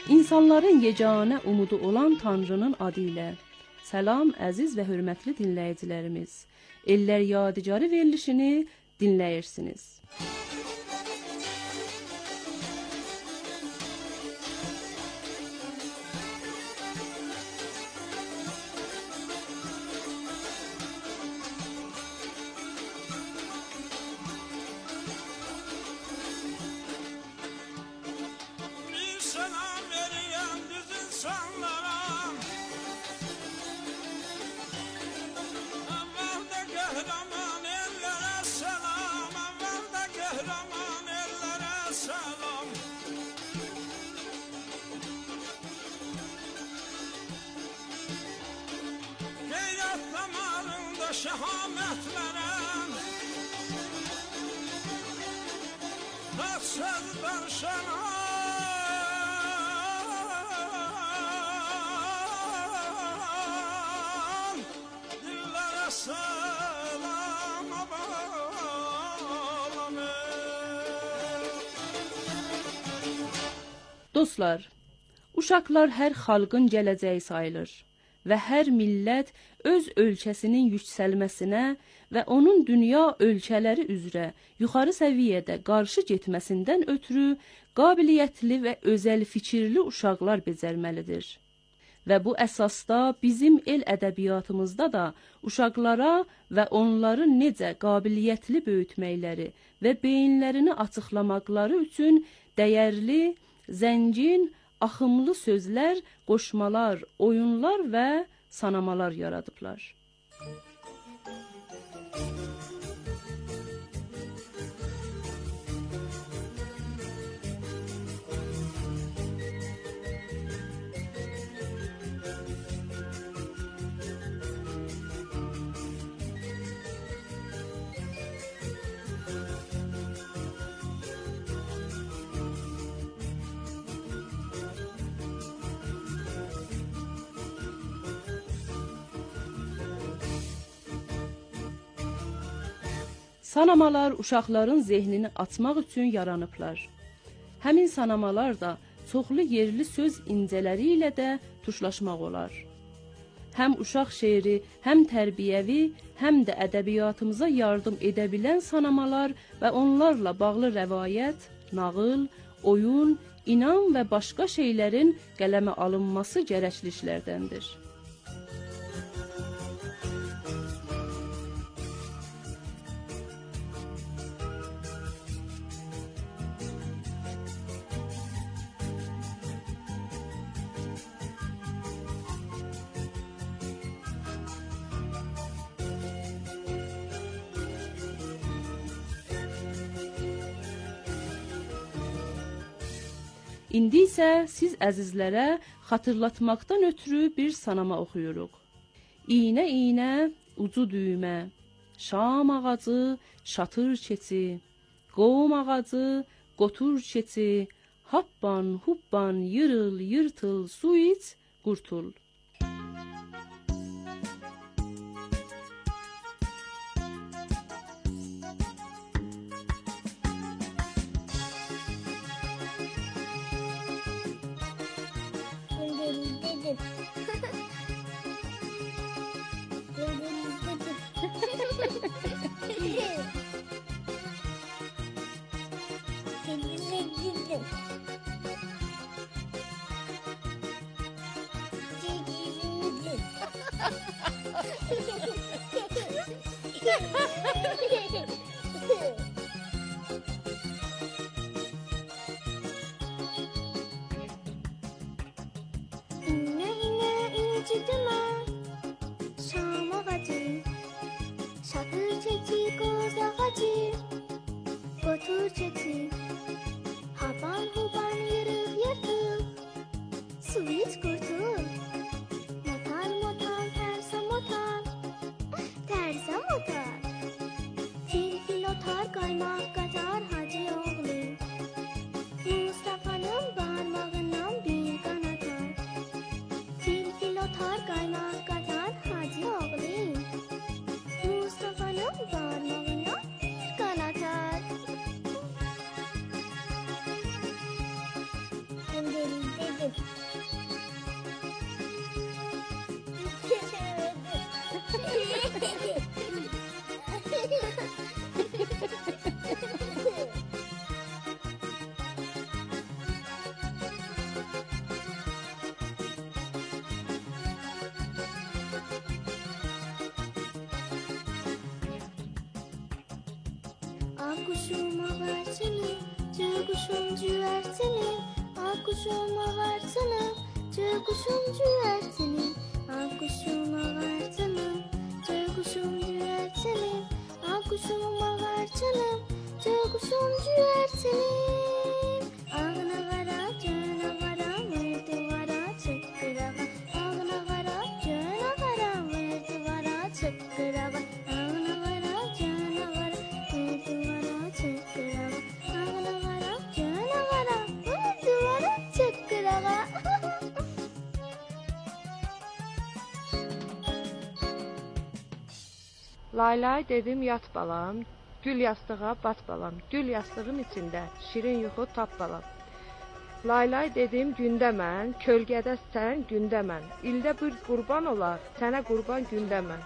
İnsanların yeganə umudu olan Tanrının adı ilə. Salam əziz və hörmətli dinləyicilərimiz. Ellər Yadigarı verilişini dinləyirsiniz. Şehamet veren Tatsızdan şenan Dillere selam bağlanır. Dostlar, uşaqlar hər xalqın gələcəyi sayılır və hər millət öz ölkəsinin yüksəlməsinə və onun dünya ölkələri üzrə yuxarı səviyyədə qarşı getməsindən ötürü qabiliyyətli və özəl fikirli uşaqlar becərməlidir. Və bu əsasda bizim el ədəbiyyatımızda da uşaqlara və onları necə qabiliyyətli böyütməkləri və beyinlərini açıqlamaqları üçün dəyərli, zəngin, axımlı sözlər, qoşmalar, oyunlar və sanamalar yaradıblar. Sanamalar uşaqların zehnini açmaq üçün yaranıblar. Həmin sanamalar da çoxlu yerli söz incələri ilə də tuşlaşmaq olar. Həm uşaq şeiri, həm tərbiyəvi, həm də ədəbiyyatımıza yardım edə bilən sanamalar və onlarla bağlı rəvayət, nağıl, oyun, inam və başqa şeylərin qələmə alınması gərəkli işlərdəndir. İndi isə siz əzizlərə xatırlatmaqdan ötürü bir sanama oxuyuruq. İynə iynə, ucu düymə, şam ağacı, şatır keçi, qovum ağacı, qotur keçi, happan, huppan, yırıl, yırtıl, su iç, qurtul. Akuşum ağartını, cırkuşum cüertini. Akuşum ağartını, cırkuşum cüertini. Akuşum ağartını, cırkuşum cüertini. Akuşum ağartını, cırkuşum cüertini. Ağına vara, cana vara, verdi vara, çıkkırağa. Ağına vara, cana vara, verdi vara, çıkkırağa. Ağına vara, cana vara, verdi vara, çıkkırağa. Ağına vara, cana vara, verdi vara, çıkkırağa. Laylay dedim yat balam, gül yastığa bat balam, gül yastığın içində şirin yuxu tap balam. Laylay dedim gündə mən, kölgədə sən gündə mən, ildə bir qurban olar, sənə qurban gündə mən.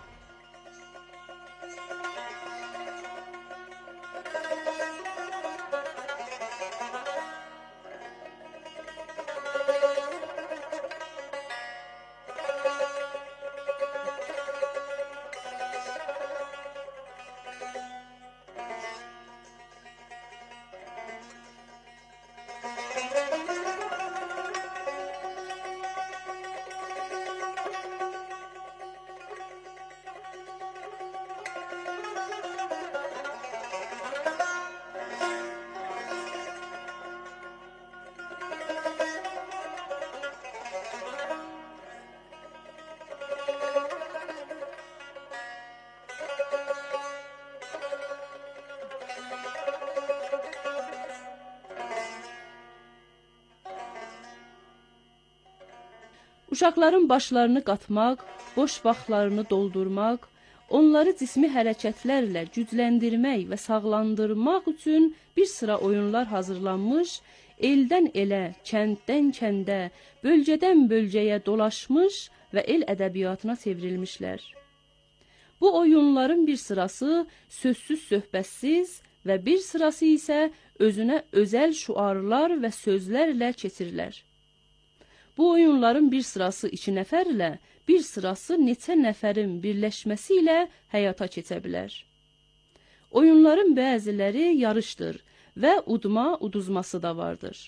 Uşaqların başlarını qatmaq, boş vaxtlarını doldurmaq, onları cismi hərəkətlərlə gücləndirmək və sağlandırmaq üçün bir sıra oyunlar hazırlanmış, eldən elə, kənddən kəndə, bölgədən bölgəyə dolaşmış və el ədəbiyyatına çevrilmişlər. Bu oyunların bir sırası sözsüz söhbətsiz və bir sırası isə özünə özəl şüarlar və sözlərlə keçirilir. Bu oyunların bir sırası 2 nəfərlə, bir sırası neçə nəfərin birləşməsi ilə həyata keçə bilər. Oyunların bəziləri yarışdır və uduzması da vardır.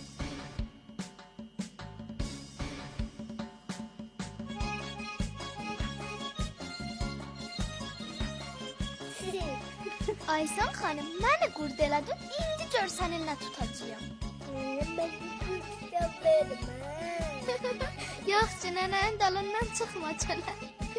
Aysan xanım, məni qurd elədin, indi gör səninlə tutacağım. Mən qurd vermə. Yox, nənənin dalından çıxma çənə.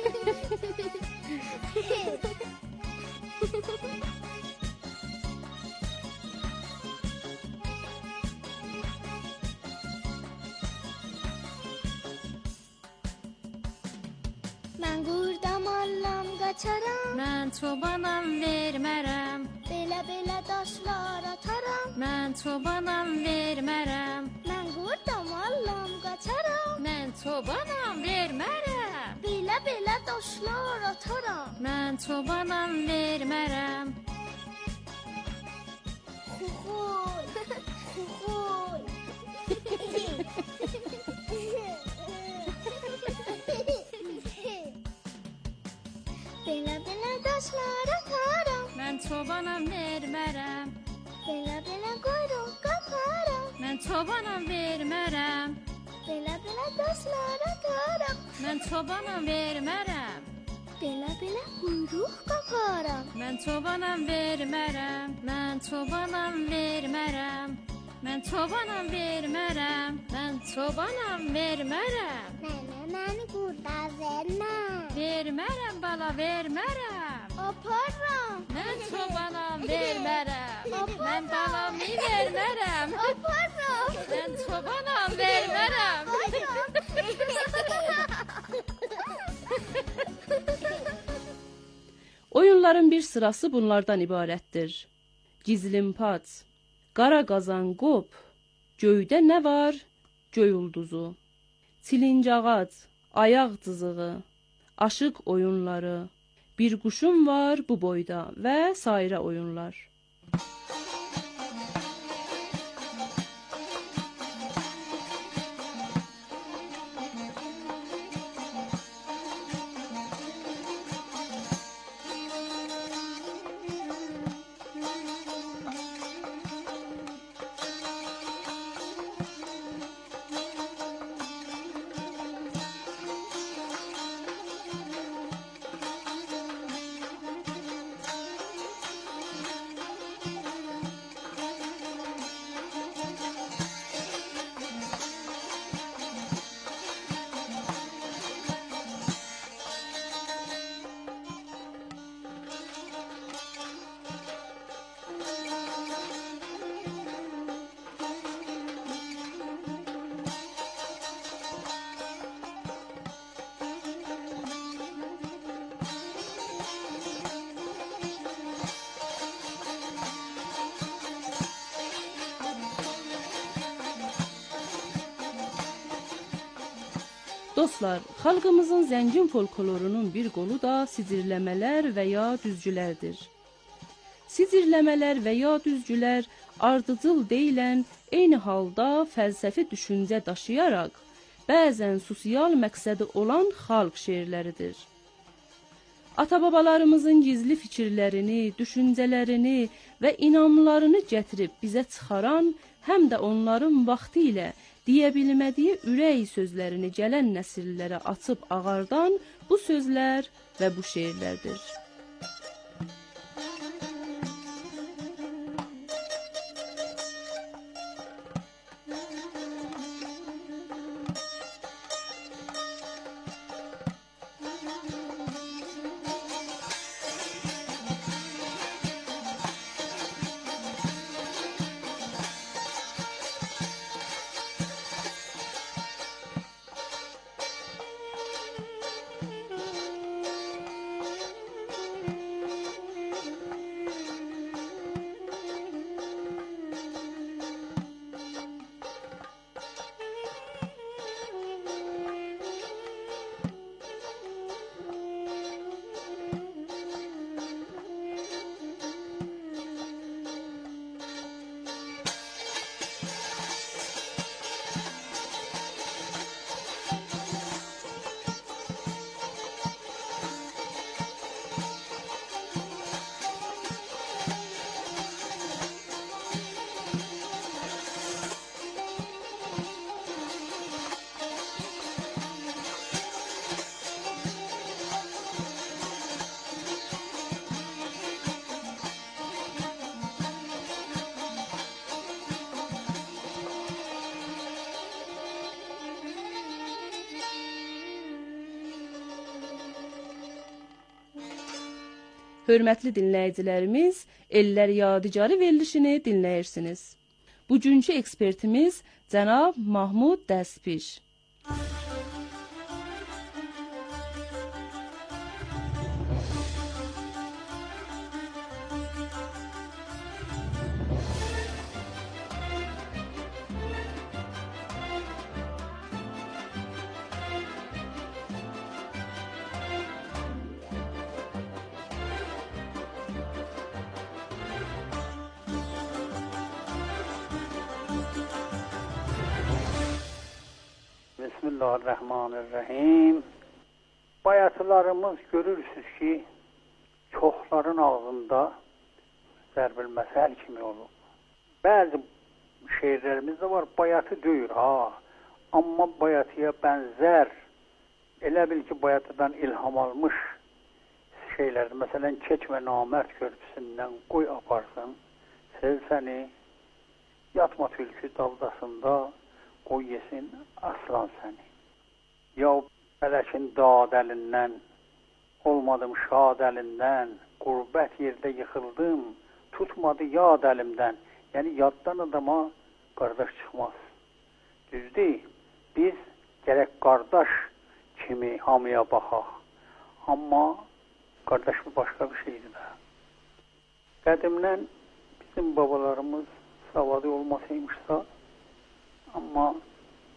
Mən qurdam allam qaçaram. Mən çobanam vermərəm. Belə daşlar ataram. Mən çobanam vermərəm. Mən qurdam allam qaçaram. Mən çobanam vermərəm. Belə daşlar ataram. Mən çobanam vermərəm. Xuxuy, xuxuy. Belə daşlar ataram. Mən çobanam vermərəm. Belə quyruq qaparam. Mən çobanam vermərəm. Belə daşlar ataram. Mən çobanam vermərəm. Belə quyruq qaparam. Mən çobanam vermərəm. Mən çobanam vermərəm. Mən çobanam vermərəm. Mən çobanam vermərəm. Məni qurda vermə. Vermərəm bala vermərəm. Aparram. Mən çobanam vermərəm. Mən balamı vermərəm. Aparram. Mən çobanam vermərəm. Oyunların bir sırası bunlardan ibarətdir. Gizlimpaç, qara qazan qop, göydə nə var, göy ulduzu, çilincağac, ayaq cızığı, aşıq oyunları, bir quşum var bu boyda və sairə oyunlar. Dostlar, xalqımızın zəngin folklorunun bir qolu da sicirləmələr və ya düzgülərdir. Sicirləmələr və ya düzgülər ardıcıl deyilən, eyni halda fəlsəfi düşüncə daşıyaraq, bəzən sosial məqsədi olan xalq şeirləridir. Ata-babalarımızın gizli fikirlərini, düşüncələrini və inamlarını gətirib bizə çıxaran, həm də onların vaxtı ilə deyə bilmədiyi ürək sözlərini gələn nəsillərə açıb ağardan bu sözlər və bu şeirlərdir. Hörmətli dinləyicilərimiz, Ellər Yadigarı verilişini dinləyirsiniz. Bugünkü ekspertimiz cənab Mahmud Dəspiş. Bismillahirrahmanirrahim. Bayatılarımız görürsünüz ki, çoxların ağzında zərbil məsəl kimi olur. Bəzi şeirlərimiz də var, bayatı deyir ha. Amma bayatıya bənzər, elə bil ki, bayatıdan ilham almış şeylərdir. Məsələn, Keçmə Namərd körpüsündən qoy aparsın, sev səni, yatma tülkü daldasında, qoy yesin aslan səni. Ya fələkin dad əlindən, olmadım şad əlindən, qurbət yerdə yıxıldım, tutmadı yad əlimdən. Yəni, yaddan adama qardaş çıxmaz. Düzdür, biz gərək qardaş kimi hamıya baxaq. Amma qardaş bu başqa bir şeydir də. Qədimdən bizim babalarımız savadı olmasaymışsa, amma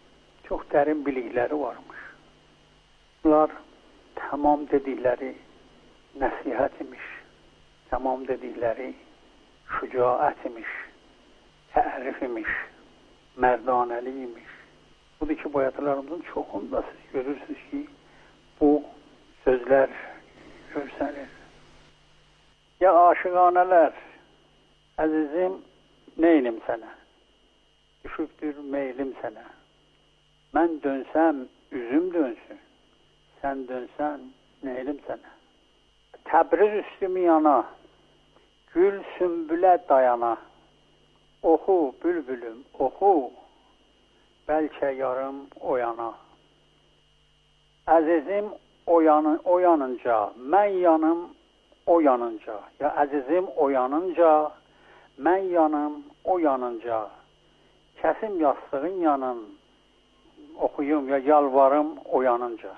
çox dərin bilikləri varmış. Bunlar tamam dedikləri nəsihət imiş, tamam dedikləri şücaət imiş, tərif imiş, mərdanəli imiş. Budur ki, bu atalarımızın çoxunda siz görürsünüz ki, bu sözlər görsənir. Ya aşıqanələr, əzizim, neynim sənə? Düşübdür meylim sənə. Mən dönsəm, üzüm dönsün. Sən dönsən, neylim sənə? Təbriz üstümü yana, gül sümbülə dayana. Oxu, bülbülüm, oxu, bəlkə yarım oyana. Əzizim o yanınca, mən yanım o yanınca. Ya əzizim o yanınca, mən yanım o yanınca. Kəsim yastığın yanın, oxuyum ya yalvarım o yanınca.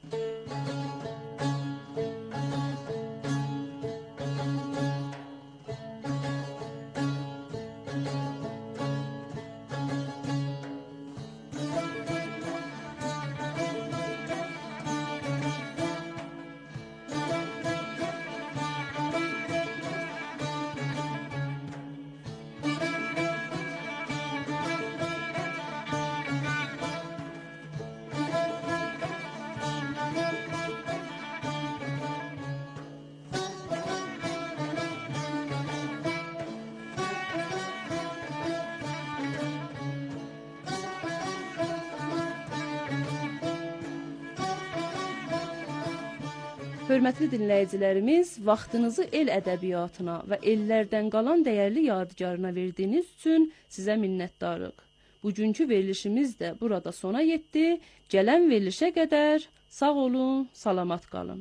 Hörmətli dinləyicilərimiz, vaxtınızı el ədəbiyyatına və ellərdən qalan dəyərli yadigarına verdiyiniz üçün sizə minnətdarıq. Bugünkü verilişimiz də burada sona yetdi. Gələn verilişə qədər sağ olun, salamat qalın.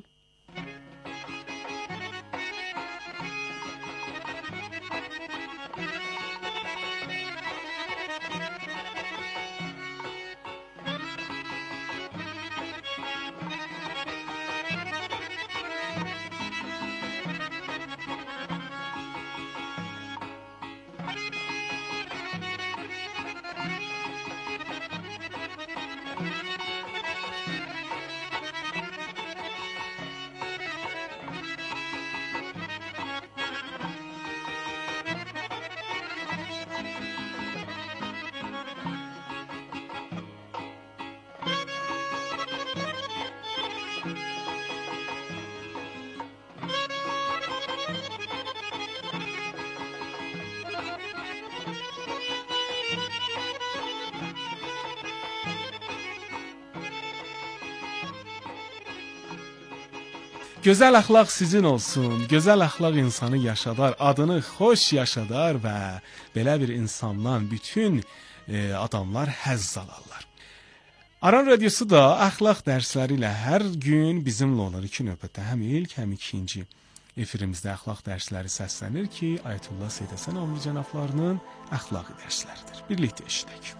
Gözəl əxlaq sizin olsun, gözəl əxlaq insanı yaşadar, adını xoş yaşadar və belə bir insandan bütün adamlar həzz alarlar. Aran Radiosu da əxlaq dərsləri ilə hər gün bizimlə olur. 2 növbətdə həm ilk, həm ikinci efirimizdə əxlaq dərsləri səslənir ki, Ayətullah Seyid Həsən Əmvi cənablarının əxlaqi dərsləridir. Birlikdə eşidək.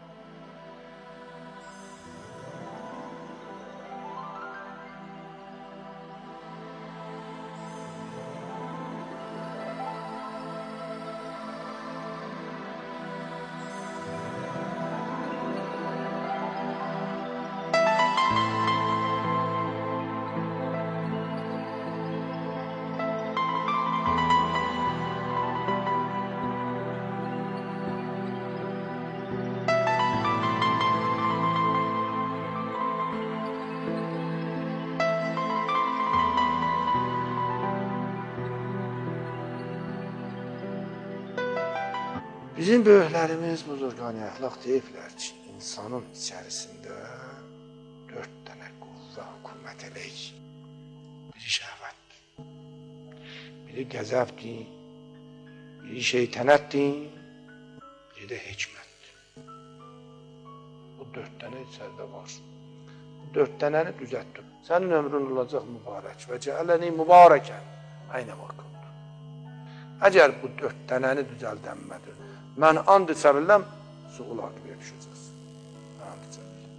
Bizim böyüklərimiz buzurgani əxlaq deyiblər ki, insanın içərisində 4 dənə quvva, hükümət elək. Biri şəhvətdir, biri qəzəbdir, biri şeytənətdir, biri də hikmətdir. Bu 4 dənə içəridə var. Bu 4 dənəni düzətdir. Sənin ömrün olacaq mübarək və cəələni mübarəkən aynə vaxtdır. Əgər bu 4 dənəni düzəldənmədir, mən and içəbiləm, suğul haqqıya düşəcəksin. And içəbiləm.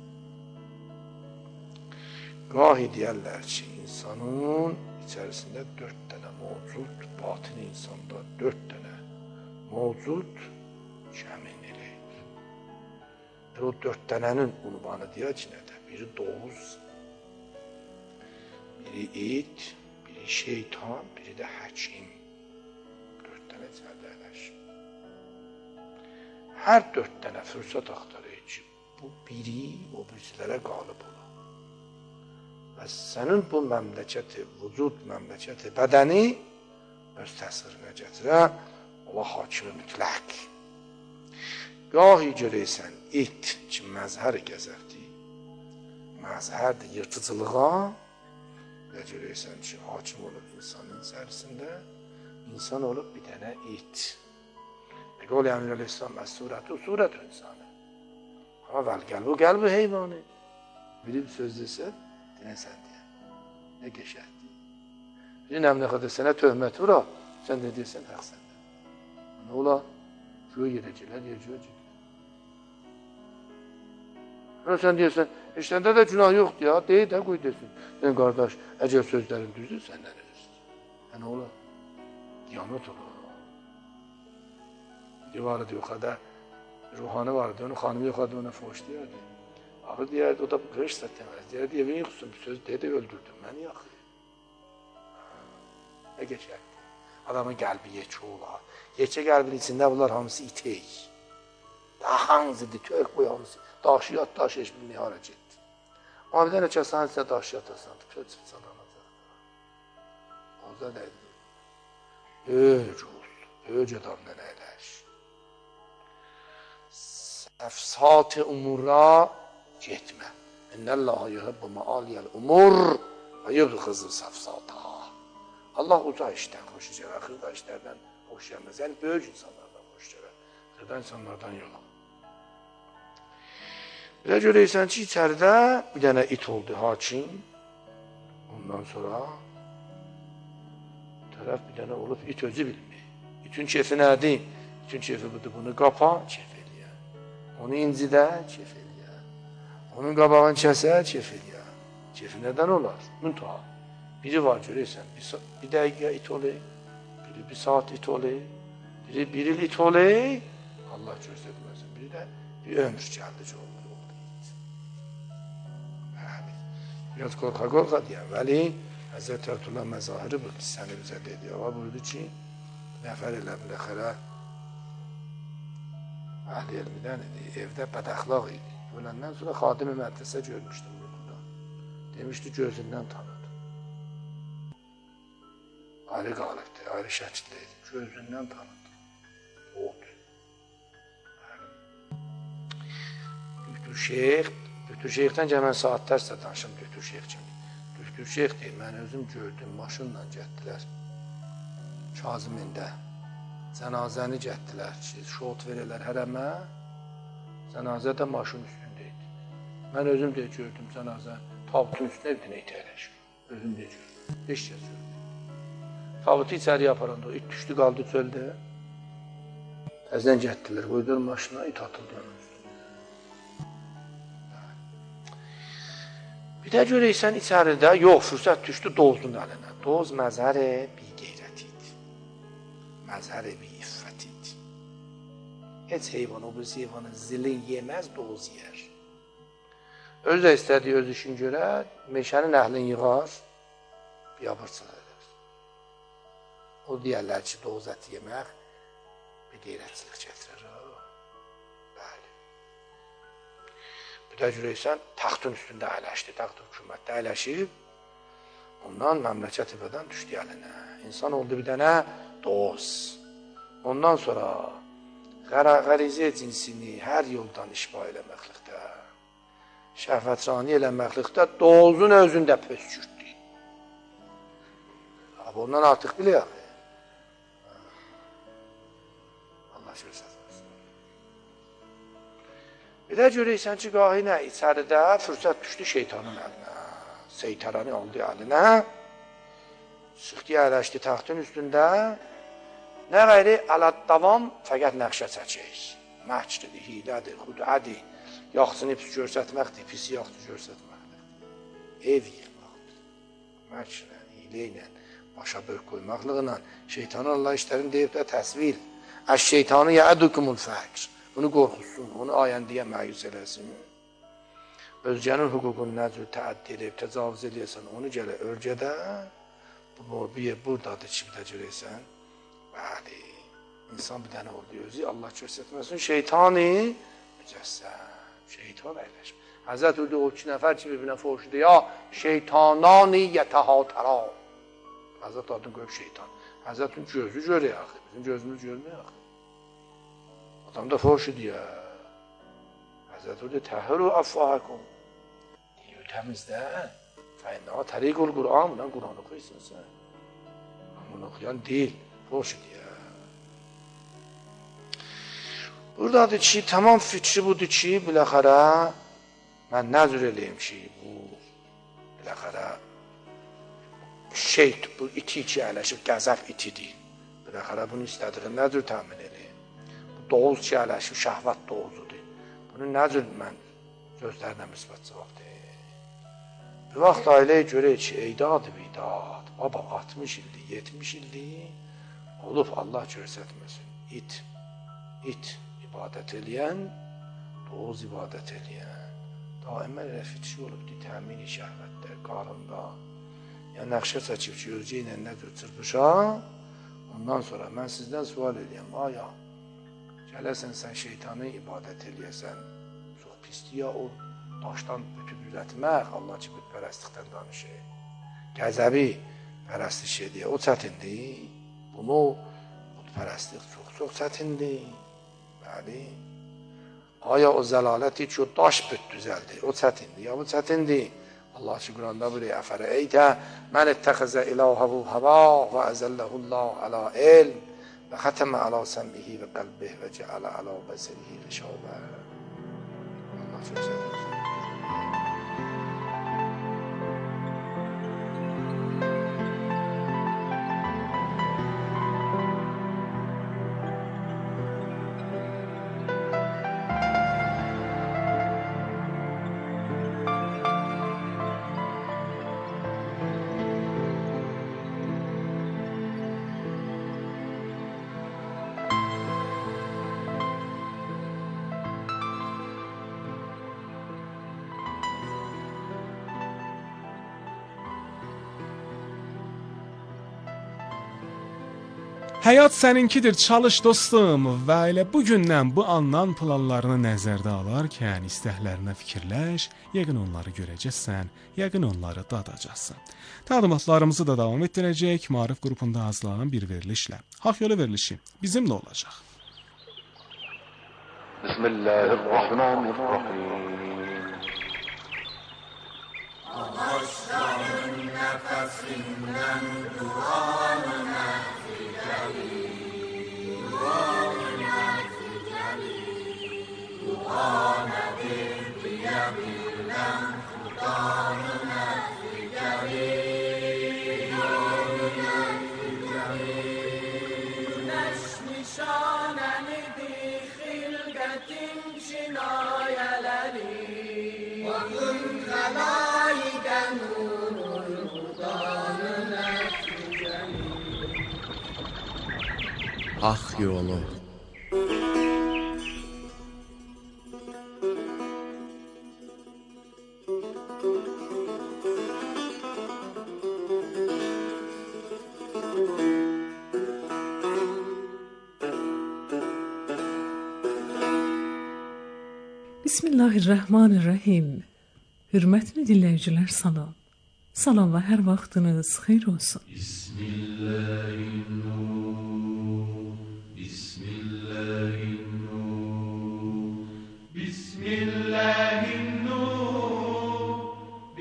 Qahi deyərlər ki, insanın içərisində 4 dənə mövcud, batın insanda 4 dənə mövcud kəmin eləyir. O 4 dənənin ünvanı deyək ki, nədir? Biri doğuz, biri it, biri şeytan, biri də həkim. 4 dənə içəridə əyləşir. Hər 4 dənə fürsət axtarır ki, bu biri o birisilərə qalib olur. Və sənin bu məmləkəti, vücud məmləkəti, bədəni öz təsirinə gətirə, Allah hakimi mütləq. Gahi görəysən, it ki, məzhər gəzərdir, məzhərdir yırtıcılığa və görəysən ki, hakim olub insanın içərisində, insan olub bir dənə it. Qol Əmir Əleyhisselam əs-surətü, surətü insanı. Amma vəl-qəlbu, qəlbi heyvanı. Biri bir söz desə, dinəsən deyə. Nə qəşəkdir. Bir nəmləxədə sənə töhmət vura, sən də deyirsən, həq səndə. Nə ola? Göy yerəcəklər, yerəcəklər. Sən deyirsən, işləndə də günah yoxdur ya, deyir də, qoy desin. Sən qardaş, əgər sözlərin düzdür, səndən düzdür. Nə ola? Qiyamət olur. Biri vardı yoxada, ruhanı vardı, onun xanımı yoxadı, ona foş deyərdi. Axı deyərdi, o da qırış sətləməz. Deyərdi, evin yoxsun, bir söz deyərdi, öldürdüm, məni yaxı. Nə geçərdi? Adamın qəlbi yekə olar. Yekə qəlbin içində bunlar hamısı itək. Daha hanzıdır, tök boy hamısı. Daşıyat, daş eşmin nihara getdi. Amma bir dənə kəsən içində daşıyat asandı, köç çalanacaq. Oza nədir? Öc olsun, öc adamdan əyləş. Səfsat-ı umura getmə. İnnəllaha yuhibbu ma'aliyəl umur və yubğızı səfsata. Allah uca işdən xoş gələr, xırda işlərdən xoş gəlməz. Yəni, böyük insanlardan xoş gələr, xırda insanlardan yox. Belə görəysən ki, içəridə bir dənə it oldu, hakim. Ondan sonra tərəf bir dənə olub, it özü bilmir. İtin kefi nədir? İtin kefi budur, bunu qapa, kef eləyər. Onu incidə, kef eləyər. Onun qabağını kəsə, kef eləyər. Kefi nədən olar? Müntaha. Biri var görəysən, bir dəqiqə it olayı, biri bir saat it olayı, biri bir il it olayı, Allah göstərməsin. Biri də bir ömür gəldici oldu. Biraz qorxa deyəm, vəli Həzrət Ərtullah məzahiri bu səni bizə dedi. Hava buyurdu ki, nəfər elə biləxərə əhli elmidən idi, evdə bədəxlaq idi. Öləndən sonra xadimi mədrəsə görmüşdüm burada. Demişdi, gözündən tanıdı. Ayrı qalibdi, ayrı şəkildə idi. Gözündən tanıdı. Oldu. Düktür Şeyxdən ki, mən saatlərsə danışım Düktür Şeyx kimi. Düktür Şeyx deyil, mən özüm gördüm, maşınla gətdilər. Kazimində. Cənazəni gətdilər ki, şot verirlər hərəmə. Cənazə də maşın üstündəydi. Mən özüm də gördüm cənazə. Tabutun üstünə bir dənə itələşir. Özüm də gördüm. 5 kəs gördüm. Tabutu içəriyə aparanda o it düşdü, qaldı çöldə. Əzdən gətdilər, qoydular maşına, it atıldı onun üstünə. Bir də görəysən içəridə, yox, fürsət düşdü Dozun əlinə. Doz məzhər-i bir qeyrət idi. Məzhər-i bir iffət idi. Heç heyvan, o birisi heyvanı zilin yeməz, Doz yer. Öz də istədiyi öz işin görə, meşənin əhlin yığar, biyabırçılıq edər. O deyərlər ki, Doz əti yemək bir qeyrətçilik gətirir. Bir də görəysən, taxtın üstündə əyləşdi, taxt hökumətdə əyləşib, ondan məmləkət ibədən düşdü əlinə. İnsan oldu bir dənə Doz. Ondan sonra qərizə cinsini hər yoldan işba eləməklikdə, şəhvətrani eləməklikdə Dozun özündə pöskürdü. Ondan artıq biləyək. Allah görsəsin. Bir də görəysən ki, qahi nə, içəridə fürsət düşdü şeytanın əlinə, seytarəni aldı əlinə, sıxdı əyləşdi taxtın üstündə, nə qayri əlad-davam fəqət nəqşə çəkək. Məhkdir, hilədir, xudədir, yaxçını pis görsətməkdir, pisi yaxçı görsətməkdir. Ev yıxmaqdır. Məhklə, hilə ilə, başa bölk qoymaqlığına, şeytanın Allah işlərini deyib də təsvir. Əş-şeytanı yəədukumul fəqr. onu qorxutsun, onu ayəndiyə məyus eləsin. Özgənin hüququnu nə cür təəddi edib, təcavüz eləyəsən, onu gələ örgədə, buradadır ki, bir də görəysən. Bəli, insan bir dənə oldu, özü Allah göstərməsin, şeytani mücəssəm, şeytan əyləşmə. Həzrət öldü o 2 nəfər ki, bir-birinə foşudu, ya şeytanani yətəhətərə. Həzrət adını qoyub şeytan. Həzrətin gözü görək axı, bizim gözümüz görməyək axı. Adam da foşudu ya. Həzrət öldü, təhərü əffahəkum. Deyir, təmizdə, fəinnaha təriqul Qur'an, bundan Qur'an oxuyursun sən. Bunu oxuyan deyil, foşudu ya. Buradadır ki, tamam fikri budur ki, biləxərə, mən nəzr eləyim ki, bu, biləxərə, bu iti ki, ələşib, qəzəf itidir. Biləxərə, bunu istədiğin nəzr təmin eləyim. Bu doğuz ki, ələşib, şəhvət doğuzudur. Bunu nəzr mən gözlərinə müsbət cavab deyim. Bir vaxt ailəyə görək ki, eydadı bidat, baba 60 ildir, 70 ildir, olub Allah görsətməsin, it ibadət eləyən, doğuz ibadət eləyən, daimə rəfitçi olubdur, təmin-i şəhvətlər, qarında, yəni nəqşə çəkib ki, özgə ilə nədir çırpışa, ondan sonra mən sizdən sual edəyəm, aya, gələsən sən şeytanı ibadət eləyəsən, çox pisdir ya, o daşdan bütüb ürətmək, Allah ki, bütpərəstlikdən danışır, qəzəbi pərəstiş edir, o çətindir, bunu bütpərəstlik çox çətindir, bəli, aya o zəlaləti ki, o daş büt düzəldir, o çətindir, ya bu çətindir, Allah ki, Quranda buyuruyor, əfərə eytə, mən ittəxəzə ilahəvu həva və əzəlləhullah əla ilm və xətəmə əla səmmihi və qəlbih və cəalə əla bəsərihi və şəvbə. Allah çok sever. Həyat səninkidir, çalış dostum və elə bugündən bu andan planlarını nəzərdə alarkən istəklərinə fikirləş, yəqin onları görəcəksən, yəqin onları dadacaqsan. Təlimatlarımızı da davam etdirəcək Maarif qrupunda hazırlanan bir verilişlə. Haqq yolu verilişi bizimlə olacaq. Bismillahirrahmanirrahim. Ağaçların nəfəsindən duanı Duanədir deyə bilən Xudanı nəfi gəlir Günəş nişanənidir xilqətin kinayələri Baxın xəlayiqə nurul Xudanı nəfi gəlir Haqq yolu Bismillahirrahmanirrahim. Hürmətli dinləyicilər, salam. Salam və hər vaxtınız xeyir olsun. Bismillahirrahmanirrahim. Bismillahirrahmanirrahim. Bismillahirrahmanirrahim.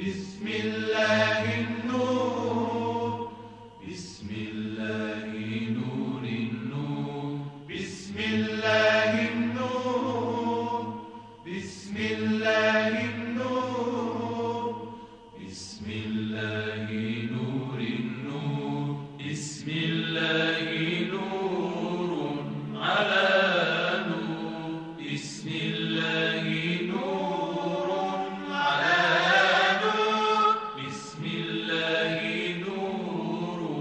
Bismillahirrahmanirrahim. Bismillahirrahmanirrahim. Bismillahirrahmanirrahim.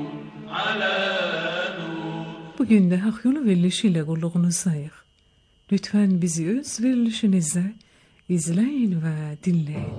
Bugün də Haqq yolu verilişi ilə qulluğunuzdayıq. lütfen bizi öz verilişinizde izleyin ve dinleyin.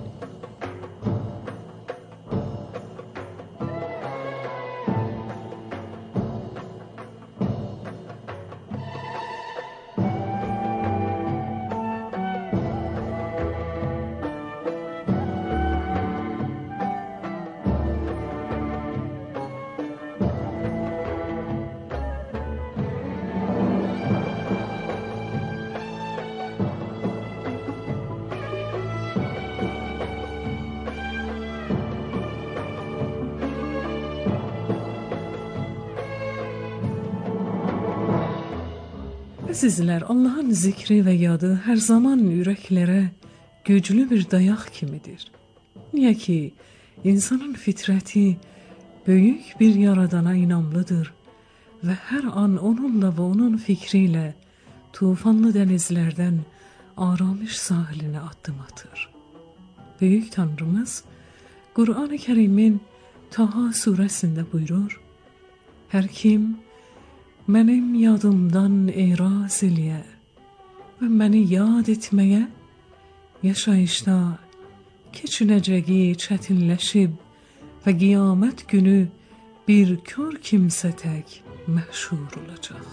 Sizler, Allah'ın zikri ve yadı her zaman yüreklere güçlü bir dayak kimidir. Niye ki insanın fitreti büyük bir yaradana inanlıdır ve her an onunla ve onun fikriyle tufanlı denizlerden aramış sahiline adım atır. Büyük Tanrımız Kur'an-ı Kerim'in Taha suresinde buyurur: her kim benim yadımdan eraz eləyə ve beni yad etmeye, yaşayışta keçinəcəyi çətinləşib ve kıyamet günü bir kör kimsə tək məhşur olacaq.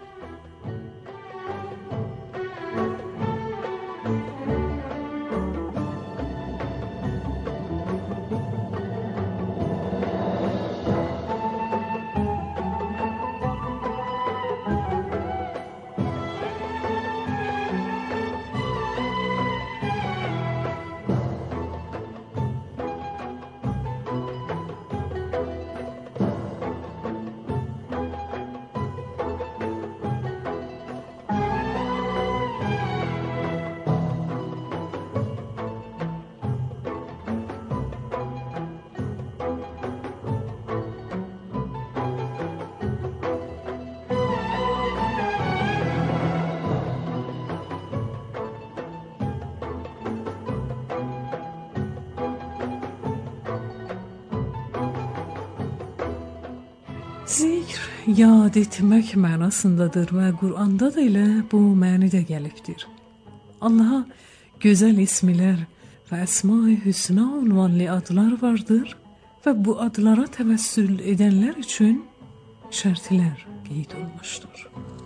Zikr, yad etmək mənasındadır və Qur'anda da elə bu mənidə gəlibdir. Allaha gözəl ismilər və əsma-i hüsna unvanlı adlar vardır və bu adlara təvəssül edənlər üçün şərtlər qeyd olmuşdur.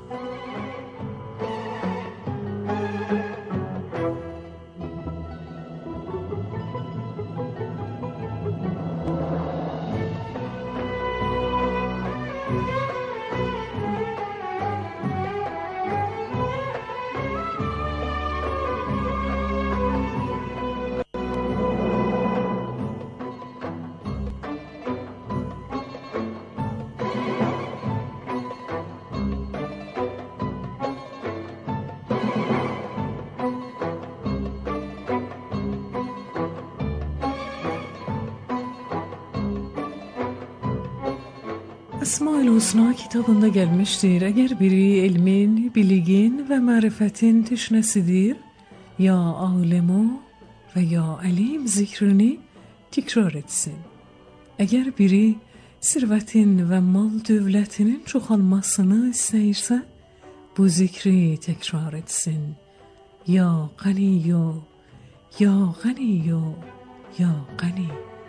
Əsma-ül Hüsna kitabında gəlmişdir. Əgər biri elmin, biliğin və mərifətin teşnəsidir, ya alemu və ya əlim zikrini təkrar etsin. Əgər biri sirvətin və mal dövlətinin çoxalmasını istəyirsə, bu zikri təkrar etsin. Ya qaniyyo, ya qaniyyo, ya qani.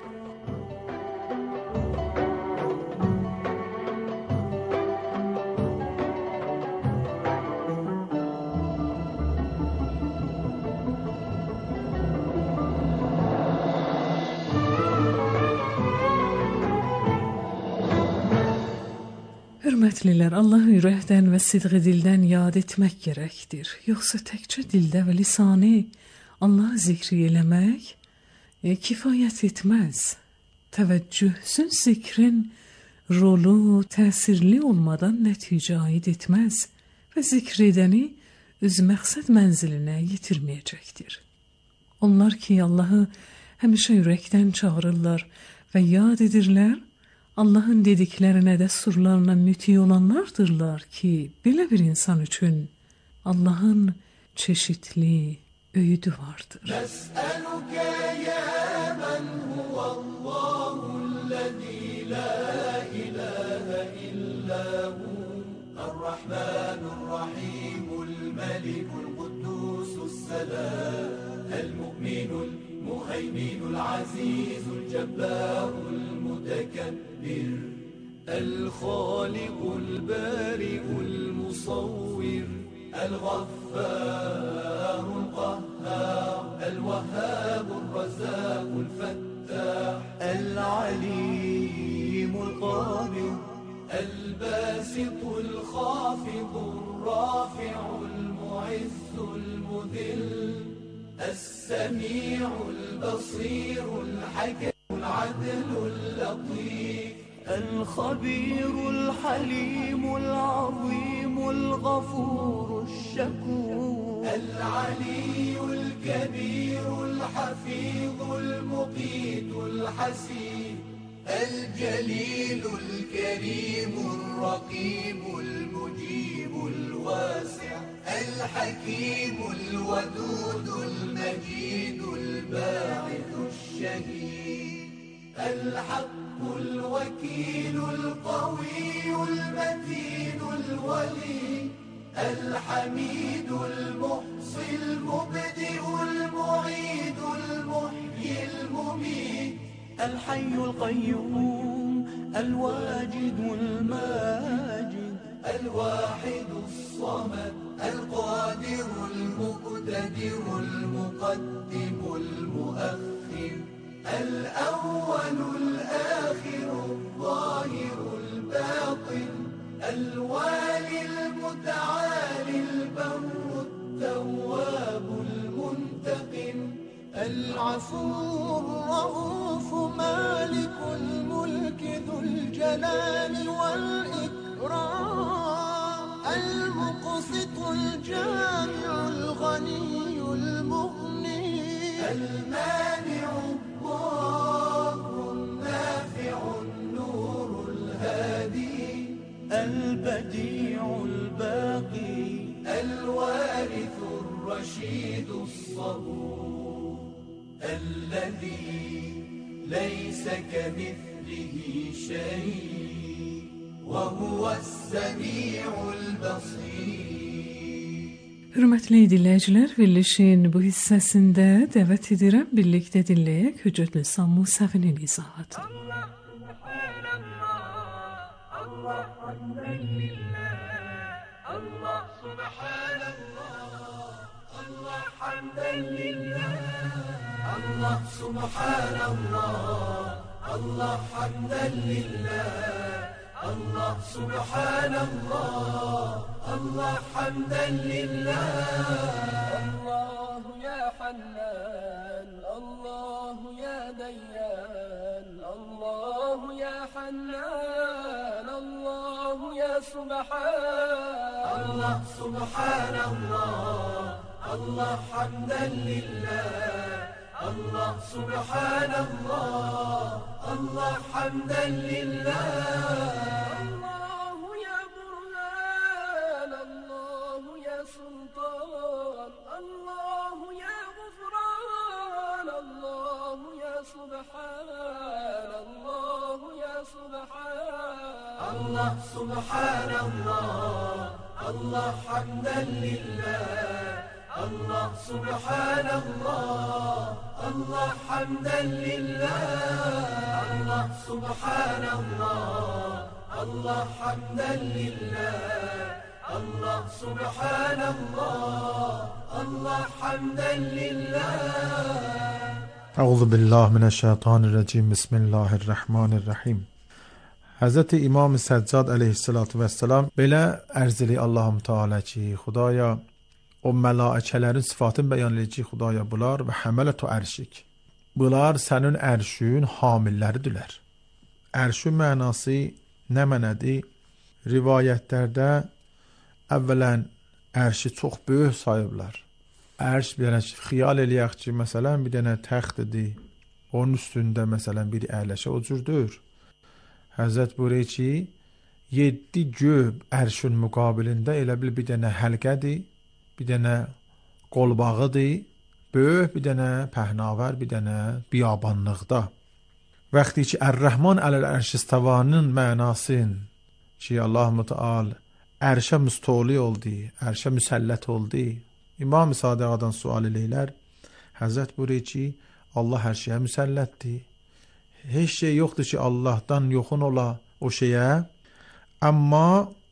Hörmətlilər, Allahı ürəkdən və sidqi dildən yad etmək gərəkdir. Yoxsa təkcə dildə və lisani Allah zikri eləmək kifayət etməz. Təvəccühsüz zikrin rolu təsirli olmadan nəticə aid etməz və zikr edəni öz məqsəd mənzilinə yetirməyəcəkdir. Onlar ki, Allahı həmişə ürəkdən çağırırlar və yad edirlər, Allah'ın dediklerine de surlarına müti olanlardırlar ki belə bir insan üçün Allah'ın çeşitli öğüdü vardır. Nes'eluke ya men huvallahu'l-lezî la ilahe illâ hu er-Rahmânur-Rahîmul-Melikul المهيمن العزيز الجبار المتكبر الخالق البارئ المصور الغفار القهار الوهاب الرزاق الفتاح العليم القابض الباسط الخافض الرافع المعز المذل السميع البصير الحكيم العدل اللطيف الخبير الحليم العظيم الغفور الشكور العلي الكبير الحفيظ المقيت الحسيب الجليل الكريم الرقيب المجيب الواسع الحكيم الودود المجيد الباعث الشهيد الحق الوكيل القوي المتين الولي الحميد المحصي المبدئ المعيد المحيي المميت الحي القيوم الواجد الماجد الواحد الصمد القادر المقتدر المقدم المؤخر الأول الآخر الظاهر الباطن الوالي المتعالي البر التواب المنتقم العفو الرؤوف مالك الملك ذو الجلال والإكرام المقسط الجامع الغني المغني المانع الضار النافع النور الهادي البديع الباقي الوارث الرشيد الصبور الذي ليس كمثله شيء وهو السميع البصير. Hörmətli dinləyicilər, verilişin bu hissəsində dəvət edirəm birlikdə dinləyək Hüccət Nisa Musəvinin izahatı. Allah subhanallah, Allah hamdəlillah, Allah subhanallah, Allah hamdəlillah, Allah subhanallah, Allah hamdəlillah, Allah subhanallah, Allah hamdəlillah. Allah ya Hannan, Allah ya Dayyan, Allah ya Hannan, Allah ya Subhan. Allah subhanallah, Allah hamdəlillah, Allah subhanallah, Allah hamdəlillah. Allah ya Burhan, Allah ya Sultan, Allah ya Gufran, Allah ya Subhan, Allah ya Subhan. Allah subhanallah, Allah hamdəlillah, Allah subhanallah, Allah hamdəlillah. Allah subhanallah, Allah hamdəlillah, Allah subhanallah, Allah hamdəlillah. اعوذ بالله من الشیطان الرجیم بسم الله الرحمن الرحیم. Həzrəti İmam Səccad əleyhissalatu vəssalam belə ərz edir Allahum Teala ki, Xudaya o mələikələrin sıfatını bəyan edir ki, Xudaya bunlar və həmələtu ərşik. Bunlar sənin ərşün hamilləridirlər. Ərşün mənası nə mənədir? Rivayətlərdə əvvələn ərşi çox böyük sayıblar. Ərş bir dənə xiyal eləyək ki, məsələn bir dənə təxtdir. Onun üstündə məsələn bir əyləşə o cürdür. Həzrət buyuruyor ki, 7 göb ərşün müqabilində elə bil bir dənə həlqədir, bir dənə qolbağıdır, böyük bir dənə pəhnavər, bir dənə biyabanlıqda. Vaxtı ki, Ər-Rəhman ələl-ərş-istavanın mənasın ki, Allah-u Teala ərşə müstoli oldu, ərşə müsəllət oldu. İmam-ı Sadiqadan sual eləyirlər. Həzrət buyuruyor ki, Allah hər şeyə müsəllətdir. Heç şey yoxdur ki, Allahdan yoxun ola o şeyə. Amma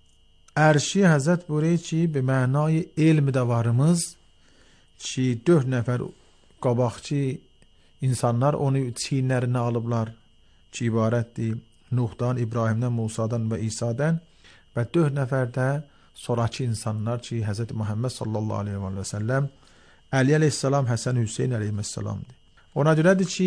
ərşi Həzrət buyuruyor ki, bir mənayı elmdə varımız ki, 4 nəfər qabaqçı insanlar onu çiynlərinə alıblar ki, ibarətdir Nuhdan, İbrahimdən, Musadan və İsa'dan və 4 nəfər də sonraki insanlar ki, Həzrət Muhammed sallallahu aleyhi və səlləm, Əli əleyhissalam, Həsən Hüseyin əleyhissalamdır. Ona görədir ki,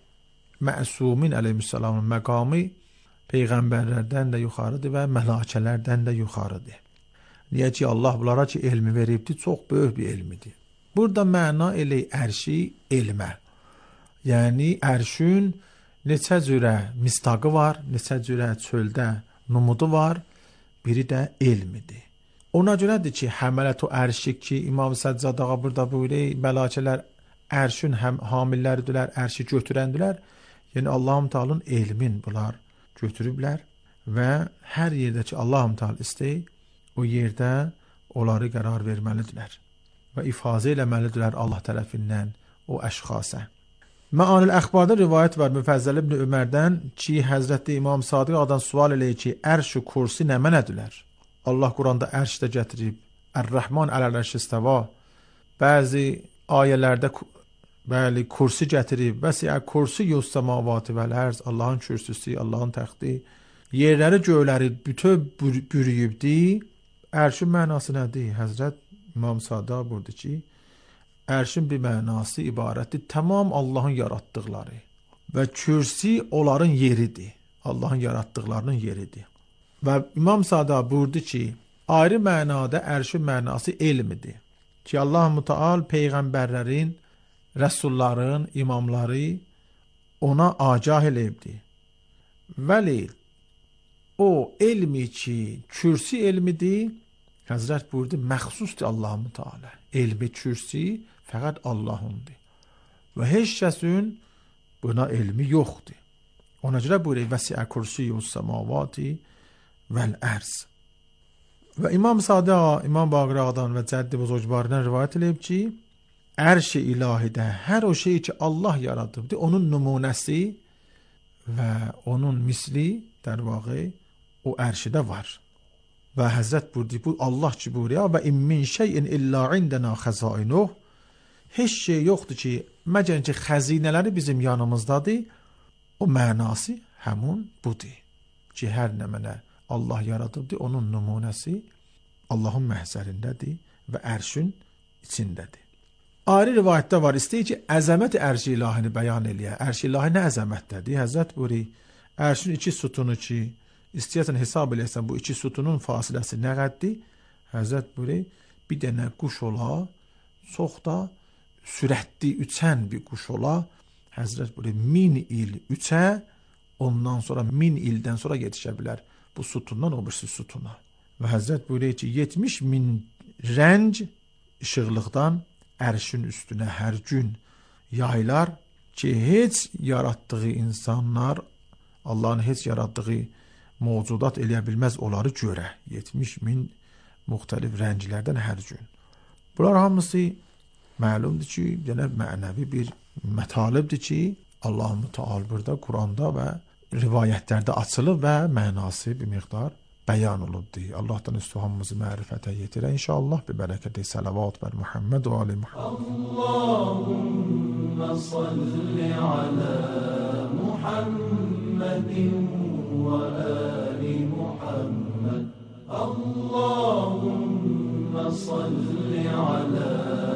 Məsumin əleyhissalamın məqamı peyğəmbərlərdən də yuxarıdır və mələkələrdən də yuxarıdır. Niyə ki, Allah bunlara ki, elmi veribdir, çox böyük bir elmidir. Burada məna elə ərşi elmə. Yəni, ərşün neçə cürə mistaqı var, neçə cürə çöldə numudu var, biri də elmidir. Ona görədir ki, həmələt-u ərşik ki, İmam Səccad ağa burada buyuruyor, mələkələr ərşün hamilləridirlər, ərşi götürəndilər. Yəni, Allah-u Teala'nın elmin bunlar götürüblər və hər yerdə ki, Allah-u Teala istəyir, o yerdə onları qərar verməlidirlər və ifazə eləməlidirlər Allah tərəfindən o əşxasa. Məanil əxbarda rivayət var Müfəzzəl ibn Ömərdən ki, Həzrəti İmam Sadiq ağadan sual eləyir ki, ərş-ü kursi nə mənədirlər? Allah Quranda ərş də gətirib, Ər-Rəhman ələl-ərş istəva. Bəzi ayələrdə bəli, kursi gətirib, vəsiə kursi yüz-səmavati vəl-ərz, Allahın kürsüsü, Allahın təxti, yerləri, göyləri bütöv bürüyübdir. Ərşin mənası nədir? Həzrət İmam Sadiq buyurdu ki, ərşin bir mənası ibarətdir, tamam Allahın yaratdıqları və kürsi onların yeridir, Allahın yaratdıqlarının yeridir. Və İmam Sadiq buyurdu ki, ayrı mənada ərşin mənası elmidir ki, Allah-u Teala peyğəmbərlərin, rəsulların, imamları ona agah eləyibdir. Vəli o elmi ki, kürsi elmidir, Həzrət buyurdu, məxsusdur Allah-u Teala. Elmi kürsi fəqət Allahundur. Və heç kəsin buna elmi yoxdur. Ona görə buyuruyor, vəsiə kursiyyus səmavati vəl-ərz. Və İmam Sadiq, İmam Baqir ağadan və Cəddi Buzurgvarından rivayət edib ki, ərş-i ilahidə hər o şey ki Allah yaradıbdır, onun nümunəsi və onun misli در واقع o ərşidə var. Və Həzrət buyurdu, bu Allah ki buyuruyor, və in min şeyin illa indena xəzainuh, heç şey yoxdur ki, məgər ki xəzinələri bizim yanımızdadır, o mənası həmun budur. Ki hər nə mənə Allah yaradıbdır, onun nümunəsi Allahın məhzərindədir və ərşin içindədir. Ayrı rivayətdə var, istəyir ki, əzəmət ərş-i ilahini bəyan eləyə. Ərş-i ilahi nə əzəmətdədir? Həzrət buyuruyor, ərşin 2 sütunu ki, istəyəsən hesab eləyəsən bu 2 sütunun fasiləsi nə qəddir? Həzrət buyuruyor, bir dənə quş ola, çox da sürətli uçan bir quş ola. Həzrət buyuruyor, 1000 il uça, ondan sonra 1000 ildən sonra yetişə bilər bu sütundan o birisi sütuna. Və Həzrət buyuruyor ki, 70.000 rəng işıqlıqdan ərşin üstünə hər gün yaylar ki, heç yaratdığı insanlar, Allahın heç yaratdığı mövcudat eləyə bilməz onları görə. 70.000 müxtəlif rənglərdən hər gün. Bunlar hamısı məlumdur ki, yəni mənəvi bir mətalibdir ki, Allah-u Teala burada Quranda və rivayətlərdə açılıb və mənası bir miqdar bəyan olubdur. Allahdan üstühamımızı mərifətə yetirə inşallah bir bərəkəti salavat bər Muhammed və ali Muhammed. Allahümme salli alə Muhammedin və ali Muhammed. Allahümme salli alə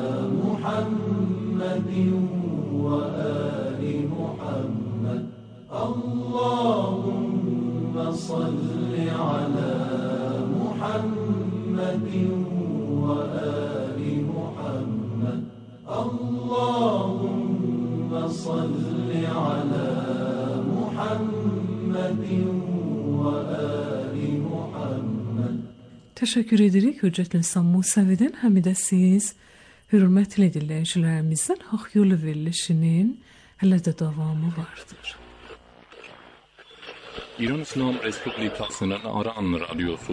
Muhammedin və ali Muhammed. Allahümme salli alə Muhammedin və ali Muhammed. Allahümme salli alə Muhammedin və ali Muhammed. Təşəkkür edirik Hüccət İnsan Musavidən Həmidəsiz. Hürmətli dinləyicilərimizdən Haqq Yolu verilişinin hələ də davamı vardır. İran İslam Respublikasının Aran Radyosu.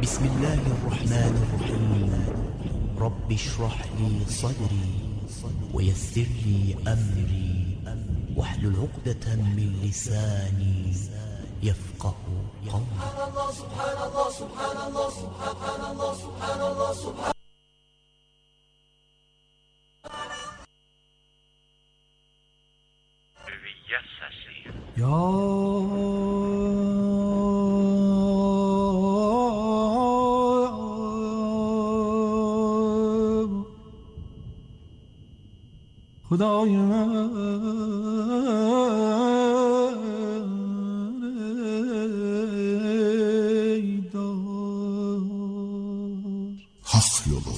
Bismillahirrahmanirrahim. Rabbi şrah li sadri ويسر لي أمري واحلل عقدة من لساني يفقه قولي. سبحان الله سبحان الله سبحان الله سبحان الله سبحان خدای من Hak yolu.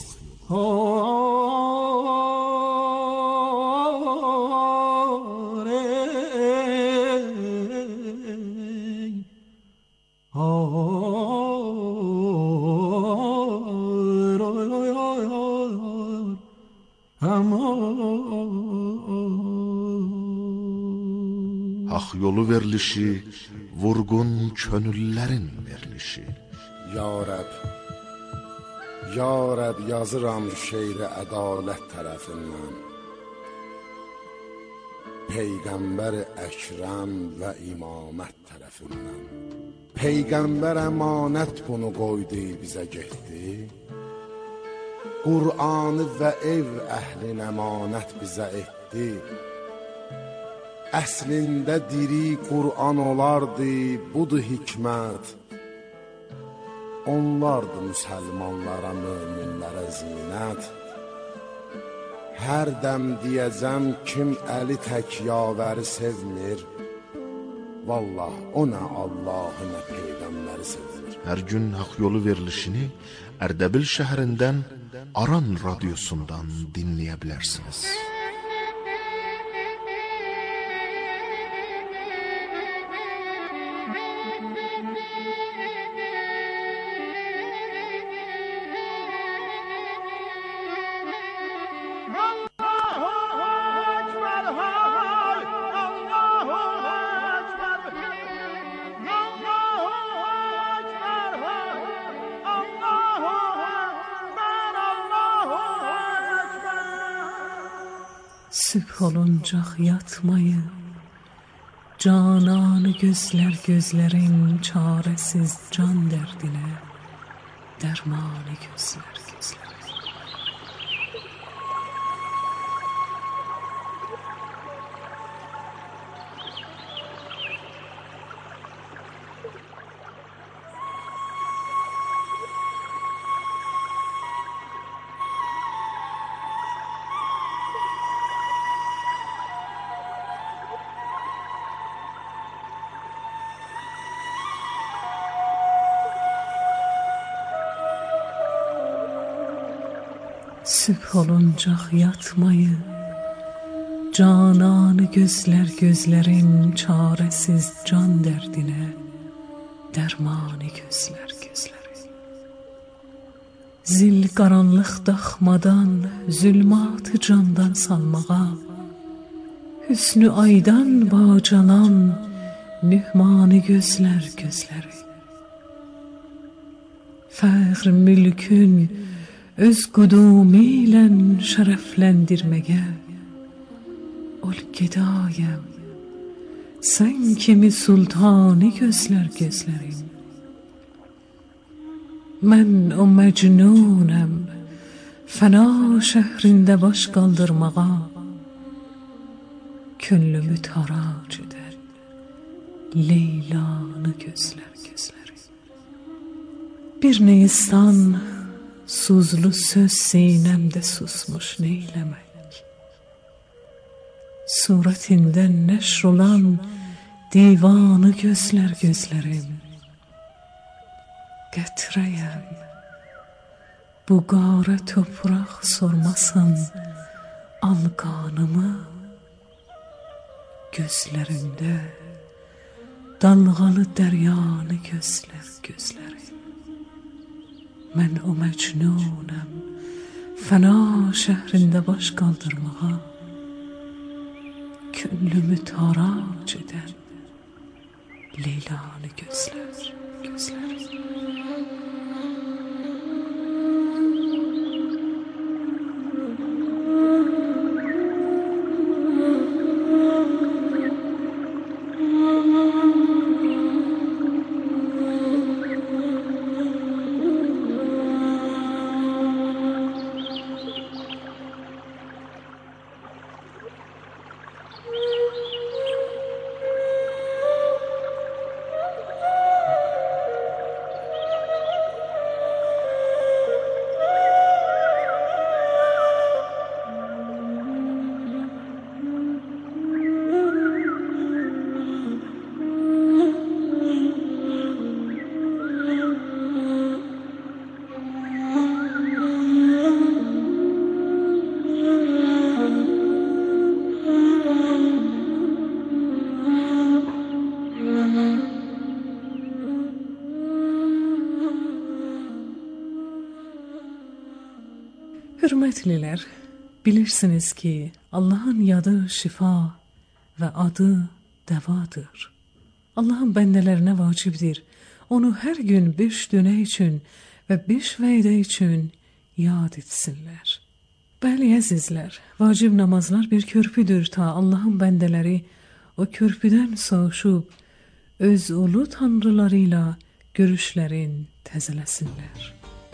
Hak yolu verilişi, vurgun könüllərin verilişi. Ya Rəb, Ya Rəb yazıram şeiri ədalət tərəfindən. Peyğəmbər Əkrəm və imamət tərəfindən. Peyğəmbər əmanət bunu qoydu bizə getdi. Qur'anı və ev əhlin əmanət bizə etdi. Əslində diri Qur'an olardı, budur hikmət. Onlardı müsəlmanlara, möminlərə zinət. Hər dəm deyəcəm kim əli tək yavəri sevmir, vallah o nə Allahı nə Peyğəmbəri sevmir. Hər gün hak yolu verilişini Ərdəbil şəhərindən Aran radiosundan dinləyə bilərsiniz. Sübh oluncaq yatmayın, cananı gözlər gözlərin çarəsiz can dərdinə, dərmanı gözlər gözlərin. Sübh oluncaq yatmayın, cananı gözlər gözlərin çarəsiz can dərdinə, dərmanı gözlər gözlərin. Zil qaranlıq daxmadan, zülmatı candan salmağa, hüsnü aydan bacalan, nühmanı gözlər gözlərin. Fəxr mülkün öz qüdumu ilə şərəfləndirməyə, ol gedayəm, sən kimi sultanı gözlər gözlərim. Mən o məcnunəm, fəna şəhrində baş qaldırmağa, könlümü tarac edər, Leylanı gözlər gözlərim. Bir Nisan suzlu söz sinəmdə susmuş neyləmək? Surətindən nəşr olan divanı gözlər gözlərim. Qətrəyəm, bu qarə topraq sormasın alqanımı. Gözlərimdə dalğalı dəryanı gözlər gözlərim. Mən o məcnunəm, fəna şəhrində baş qaldırmağa, könlümü tarac edən Leylanı gözlər gözlərim. Hürmetlilər, bilirsiniz ki, Allahın yadı şifa və adı dəvadır. Allahın bəndələrinə vacibdir, onu hər gün 5 dönə üçün və 5 vədə üçün yad etsinlər. Bəli, əzizlər, vacib namazlar bir körpüdür ta Allahın bəndələri o körpüdən soğuşub, öz ulu tanrılarıyla görüşlərin təzələsinlər.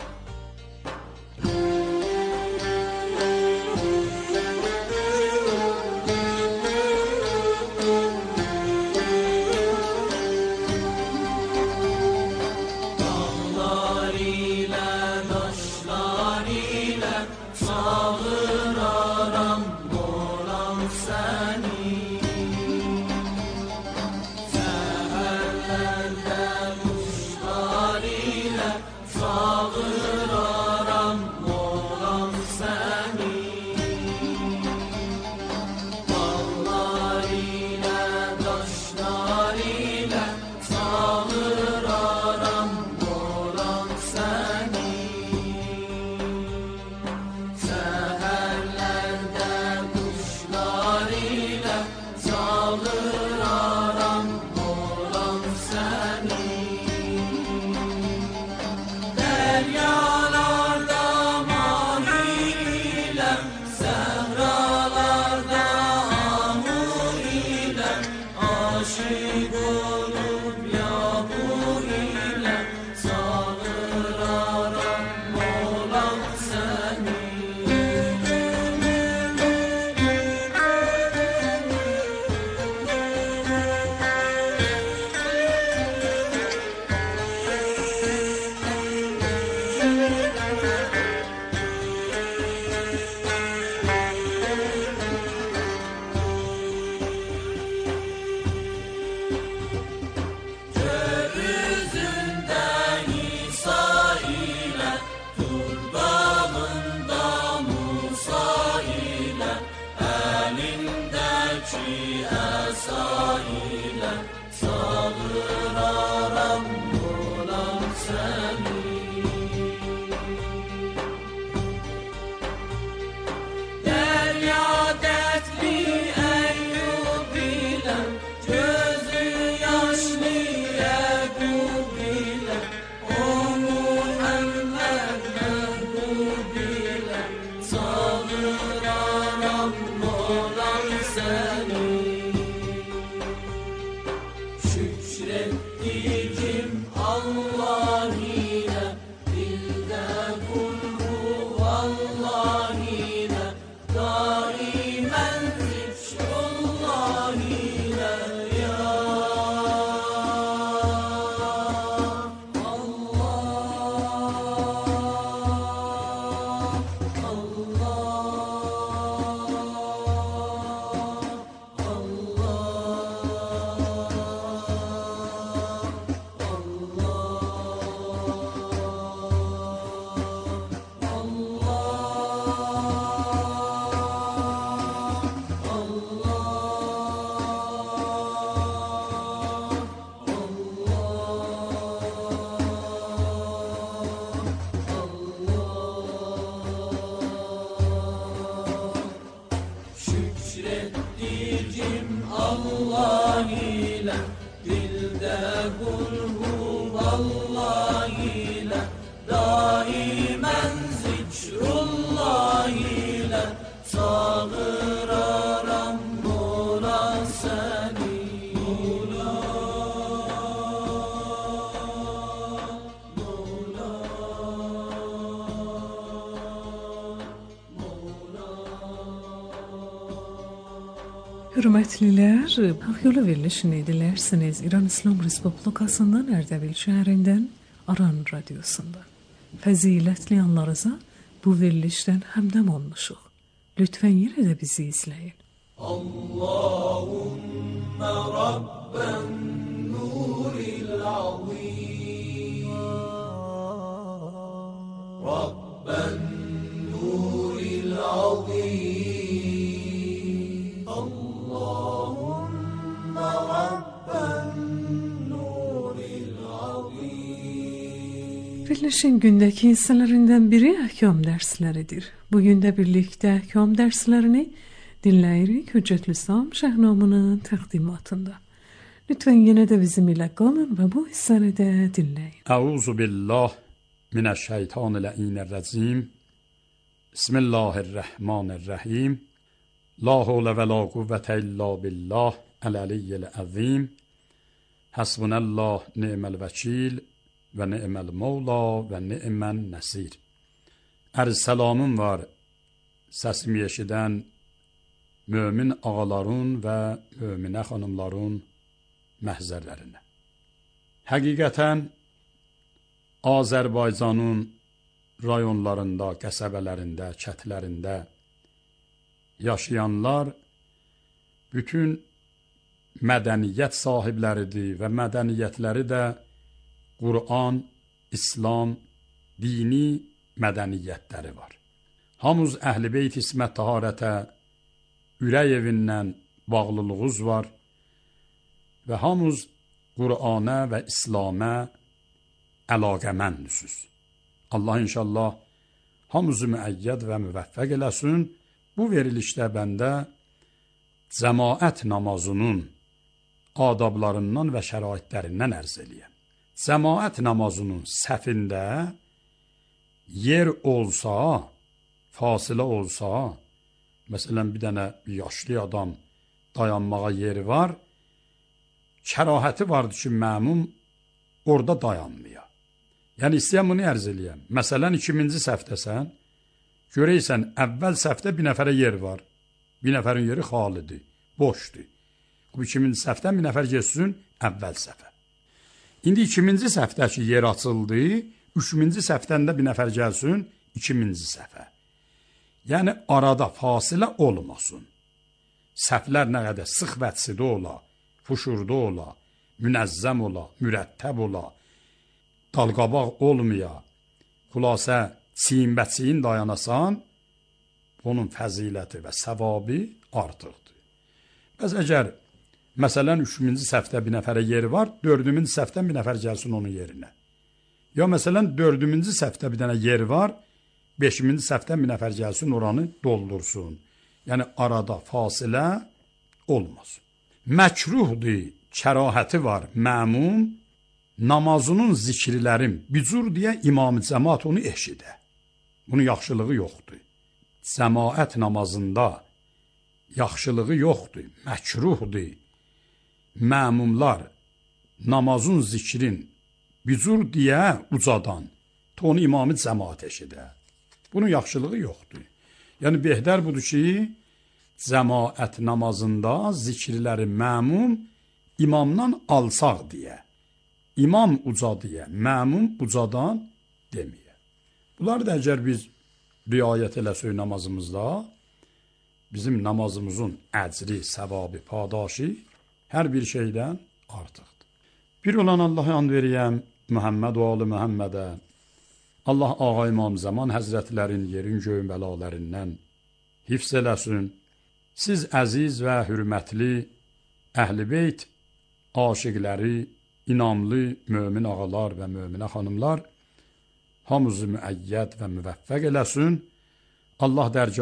Hürmetlilər, Hak Yolu verilişini dilərsiniz İran İslam Respublikasından Ərdəbil şəhərindən Aran radyosundan. Fəzilətli anlarınıza bu verilişdən həmdəm olmuşuq. Lütfən yenə də bizi izləyin. Allahümme Rabben nuril azim Rabben nuril azim Verilişin gündeki hisselerinden biri ahkam dersleridir. Bugün de birlikte ahkam derslerini dinleyirik Hüccetül İslam Şahnamı'nın takdimatında. Lütfen yine de bizim ile kalın ve bu hisseleri de dinleyin. Euzu billah mineşşeytanirracim. Bismillahirrahmanirrahim. La havle ve la kuvvete illa billah el-aliyyil azim. Hasbunallah ni'mel vekil ve ni'mel mevla ve ni'men nesir. Arz selamım var sesimi eşiden mümin ağaların ve mümine hanımların məhzərlərinə. Həqiqətən Azərbaycanın rayonlarında, qəsəbələrində, kətlərində yaşayanlar bütün mədəniyyət sahibləridir və mədəniyyətləri də Qur'an, İslam, dini mədəniyyətləri var. Hamız Əhl-i Beyt İsmət Taharətə ürək evindən bağlılığınız var və hamız Qur'ana və İslam'a əlaqəməndisiniz. Allah inşallah hamızı müəyyəd və müvəffəq eləsin. Bu verilişdə bəndə cəmaət namazının adablarından və şəraitlərindən ərz eləyəm. Cəmaət namazının səfində yer olsa, fasilə olsa, məsələn bir dənə yaşlı adam dayanmağa yeri var, kərahəti vardır ki, məmum orada dayanmaya. Yəni, istəyəm bunu ərz eləyəm. Məsələn, 2-ci səhvdəsən, görəysən, əvvəl səhvdə bir nəfərə yer var. Bir nəfərin yeri xalidir, boşdur. Bu 2-ci səhvdən bir nəfər geçsin, əvvəl səhvə. İndi 2-ci səhvdəki yer açıldı, 3-cü səhvdən də bir nəfər gəlsin, 2-ci səhvə. Yəni, arada fasilə olmasın. Səhvlər nə qədər sıx vətsidə ola, fuşurda ola, münəzzəm ola, mürəttəb ola, dalqabaq olmaya, xülasə çiyin-bəçiyin dayanasan, bunun fəziləti və səvabı artıqdır. Bəs əgər, məsələn, 3-cü səhvdə bir nəfərə yeri var, 4-cü səhvdən bir nəfər gəlsin onun yerinə. Ya məsələn, 4-cü səhvdə bir dənə yer var, 5-ci səhvdən bir nəfər gəlsin, oranı doldursun. Yəni, arada fasilə olmasın. Məkruhdur, kərahəti var, məmum, namazının zikirlərin bücür deyə imam-ı cəmaat onu eşidə. Bunun yaxşılığı yoxdur. Cəmaət namazında yaxşılığı yoxdur, məkruhdur. Məmumlar namazın zikrin bücür deyə ucadan, onu imam-ı cəmaat eşidə. Bunun yaxşılığı yoxdur. Yəni, behdər budur ki, cəmaət namazında zikirləri məmum imamdan alsaq deyə. İmam uca deyə, məmum ucadan deməyə. Bunlar da əgər biz riayət eləsək namazımızda, bizim namazımızın əcri, səvabı, padaşı hər bir şeydən artıqdır. Bir olan Allah'a and veriyəm, Muhammed və Ali Muhammedə, Allah Ağa İmam Zaman Həzrətlərin yerin göyün bəlalərindən hifz eləsin. Siz əziz və hürmətli Əhl-i Beyt aşiqləri, inamlı mömin ağalar və möminə xanımlar hamızı müəyyəd və müvəffəq eləsin. Allah dərgah